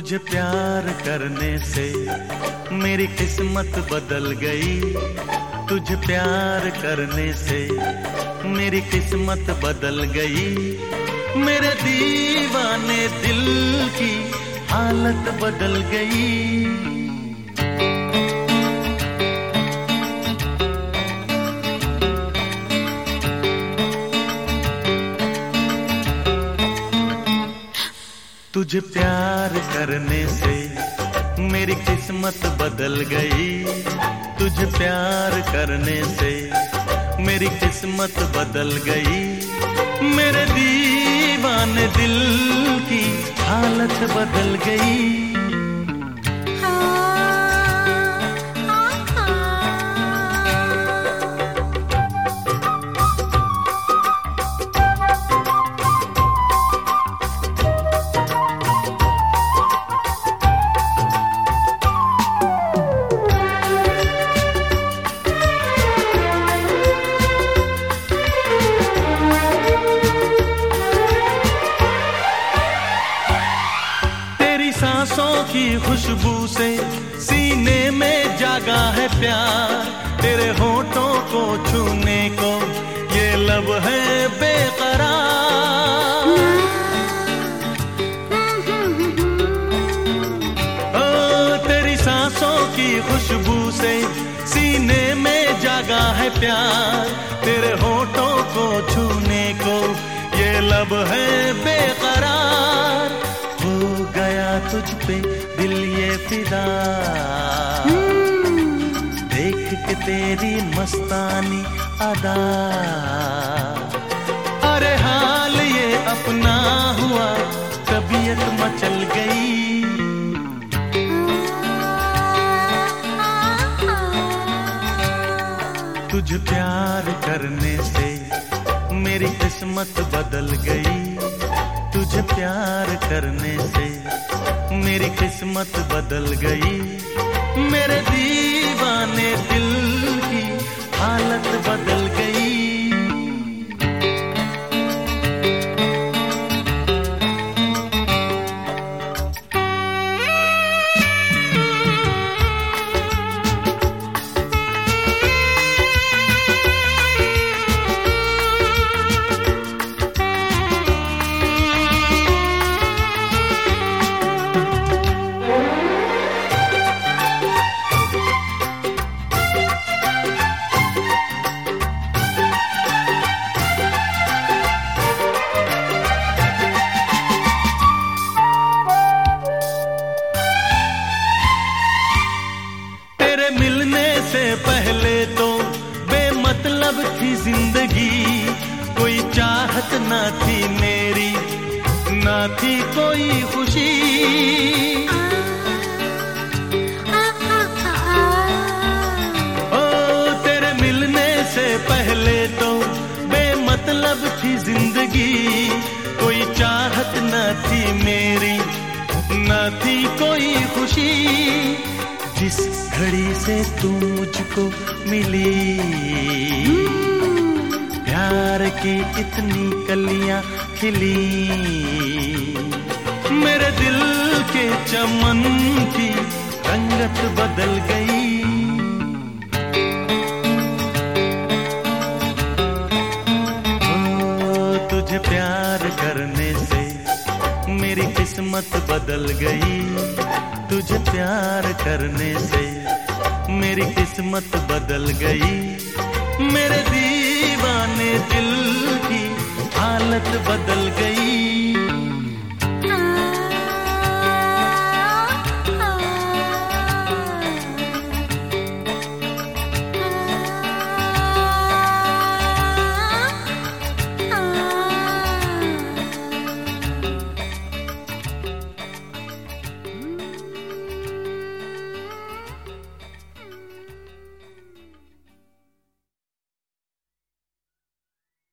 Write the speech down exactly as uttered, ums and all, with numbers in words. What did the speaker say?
तुझे प्यार करने से मेरी किस्मत बदल गई। तुझे प्यार करने से मेरी किस्मत बदल गई। मेरे दीवाने दिल की हालत बदल गई। तुझे प्यार करने से मेरी किस्मत बदल गई। तुझे प्यार करने से मेरी किस्मत बदल गई। मेरे दीवाने दिल की हालत बदल गई। सांसों की खुशबू से सीने में जागा है प्यार। तेरे होठों को छूने को ये लब है बेकरार। ओ तेरी सांसों की खुशबू से सीने में जागा है प्यार। तेरे होठों को छूने को ये लब है बेकरार। हो गया तुझ पे दिल ये फिदा, देख के तेरी मस्तानी अदा। अरे हाल ये अपना हुआ, तबीयत मचल गई। तुझे प्यार करने से मेरी किस्मत बदल गई। तुझे प्यार करने से मेरी किस्मत बदल गई। मेरे दीवाने दिल की हालत बदल गई। मिलने से पहले तो बेमतलब थी जिंदगी। कोई चाहत ना थी मेरी, ना थी कोई खुशी। ओ तेरे मिलने से पहले तो बेमतलब थी जिंदगी। कोई चाहत ना थी मेरी, ना थी कोई खुशी। जिस घड़ी से तू मुझको मिली, प्यार की इतनी कलियां खिली। मेरे दिल के चमन की रंगत बदल गई। ओ तुझे प्यार करने से मेरी किस्मत बदल गई। तुझे प्यार करने से मेरी किस्मत बदल गई। मेरे दीवाने दिल की हालत बदल गई।